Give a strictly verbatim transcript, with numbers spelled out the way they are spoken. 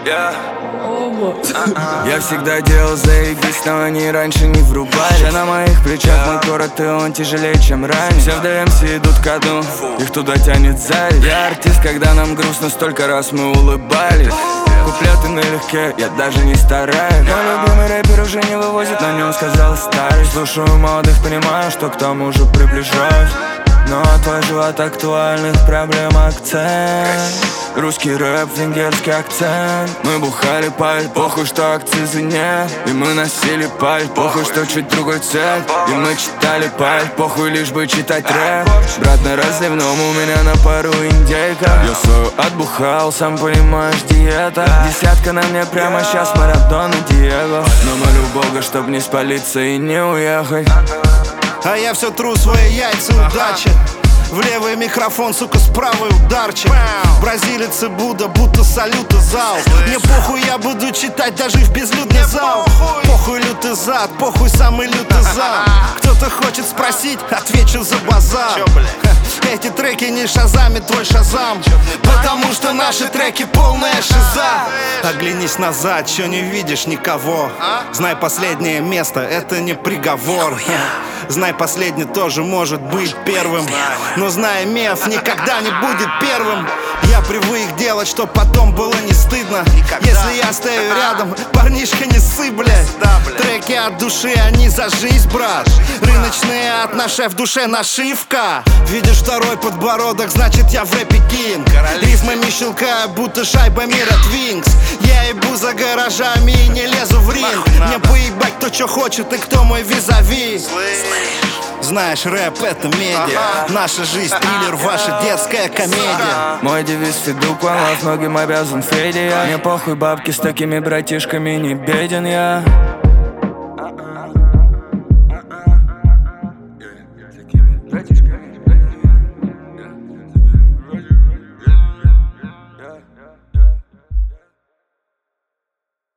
Я всегда делал заебись, но они раньше не врубали. Все на моих плечах, мой город, и он тяжелее, чем ранее. Все в ДМС идут ко дну, их туда тянет сзади. Я артист, когда нам грустно, столько раз мы улыбались. Куплеты налегке, я даже не стараюсь. Мой любимый рэпер уже не вывозит, на нем сказал старый. Слушаю молодых, понимаю, что к тому же приближаюсь. Но твой живот актуальных проблем акцент. Русский рэп, венгерский акцент. Мы бухали паль, похуй, что акцизы нет. И мы носили паль, похуй, что чуть другой цвет. И мы читали паль, похуй, лишь бы читать рэп. Брат, на разливном у меня на пару индейка. Я свою отбухал, сам понимаешь, диета. Десятка на мне прямо сейчас, Марадона, Диего. Но молю Бога, чтоб не спалиться и не уехать. А я все тру свои яйца удачи. В левый микрофон, сука, с правой ударчик. Бразилец и Будда, будто салюта зал. Мне похуй, я буду читать даже в безлюдный зал. Похуй лютый зад, похуй самый лютый зад. Кто-то хочет спросить, отвечу за базар. Эти треки не шазамит твой шазам, потому что наши треки полная шиза. Оглянись назад, чё не видишь никого. Знай, последнее место, это не приговор. Знай, последний тоже может быть первым. Но знай, меф никогда не будет первым. Я привык делать, чтоб потом было не стыдно. Если я стою рядом, парнишка, не ссы, блядь. Треки от души, они за жизнь, брат. Рыночные от нашей в душе нашивка. Видишь второй подбородок, значит я в рэпе кинг. Рифмами щелкаю, будто шайба мира Твинкс. Я ебу за гаражами и не лезу в ринг. Мне поебать, кто чё хочет и кто мой визави. Знаешь, рэп — это медиа. Наша жизнь — триллер, ваша детская комедия. Мой девиз Федук, one love, многим обязан Феде я. Мне похуй, бабки, с такими братишками не беден я.